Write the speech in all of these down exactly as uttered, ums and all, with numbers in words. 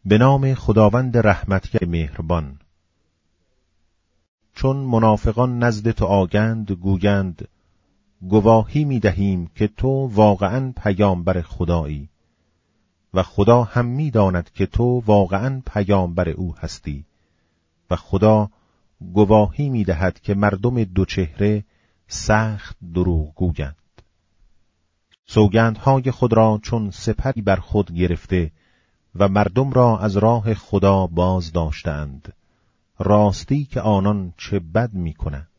به نام خداوند رحمتگر مهربان. چون منافقان نزد تو آگند گویند گواهی می دهیم که تو واقعاً پیامبر خدایی و خدا هم می داند که تو واقعاً پیامبر او هستی و خدا گواهی می دهد که مردم دوچهره سخت دروغ گویند. سوگندهای خود را چون سپری بر خود گرفته و مردم را از راه خدا باز داشتند، راستی که آنان چه بد می کنند.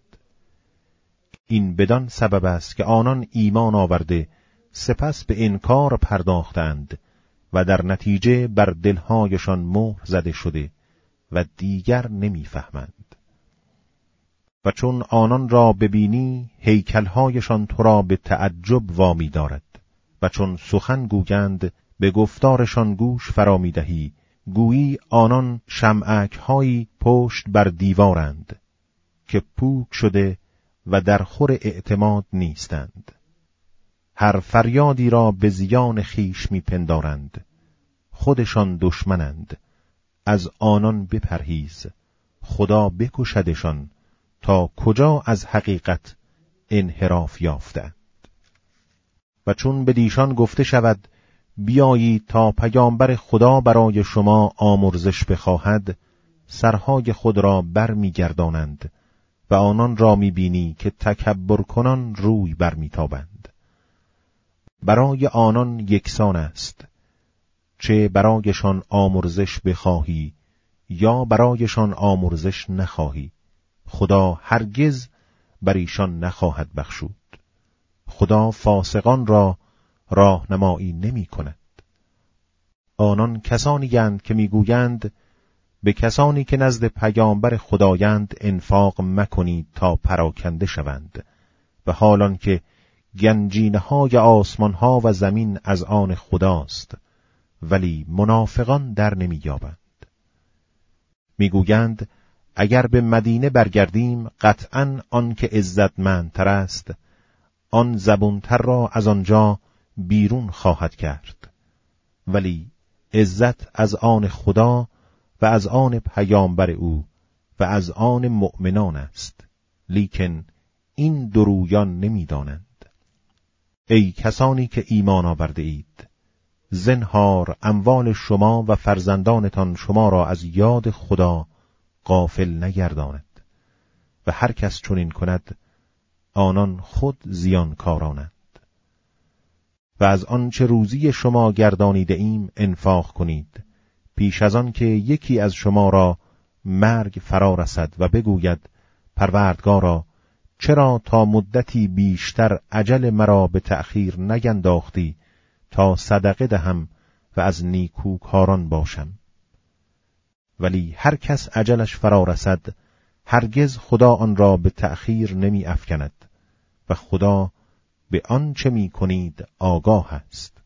این بدان سبب است که آنان ایمان آورده سپس به انکار پرداختند و در نتیجه بر دلهایشان مهر زده شده و دیگر نمی‌فهمند. و چون آنان را ببینی هیکل‌هایشان تو را به تعجب وامی دارد و چون سخن گویند به گفتارشان گوش فرا می‌دهی گویی آنان شمعک‌هایی پشت بر دیوارند که پوک شده و در خور اعتماد نیستند. هر فریادی را به زیان خیش می‌پندارند. خودشان دشمنند. از آنان بپرهیز. خدا بکشدشان تا کجا از حقیقت انحراف یافتند. و چون بدیشان گفته شود بیایید تا پیامبر خدا برای شما آمرزش بخواهد، سرهای خود را بر می‌گردانند و آنان را می‌بینی که تکبر کنان روی بر می‌تابند. برای آنان یکسان است، چه برایشان آمرزش بخواهی یا برایشان آمرزش نخواهی، خدا هرگز بر ایشان نخواهد بخشود. خدا فاسقان را راهنمایی نمی کند. آنان کسانی اند که میگویند به کسانی که نزد پیامبر خدایند انفاق مکنید تا پراکنده شوند، و حالان که گنجینه‌های آسمان‌ها و زمین از آن خداست، ولی منافقان در نمی‌یابند. میگویند اگر به مدینه برگردیم قطعاً آن که عزتمندتر است آن زبونتر را از آنجا بیرون خواهد کرد، ولی عزت از آن خدا و از آن پیامبر او و از آن مؤمنان است، لیکن این درویان نمی‌دانند. ای کسانی که ایمان آورده اید، زنهار اموال شما و فرزندانتان شما را از یاد خدا غافل نگرداند و هر کس چنین کند آنان خود زیانکارانند. و از آنچه روزی شما گردانیده ایم انفاق کنید، پیش از آن که یکی از شما را مرگ فرا رسد و بگوید پروردگارا چرا تا مدتی بیشتر اجل مرا به تأخیر نگنداختی تا صدقه دهم و از نیکوکاران باشم. ولی هر کس اجلش فرا رسد هرگز خدا آن را به تأخیر نمی افکند و خدا به آن چه می کنید آگاه است.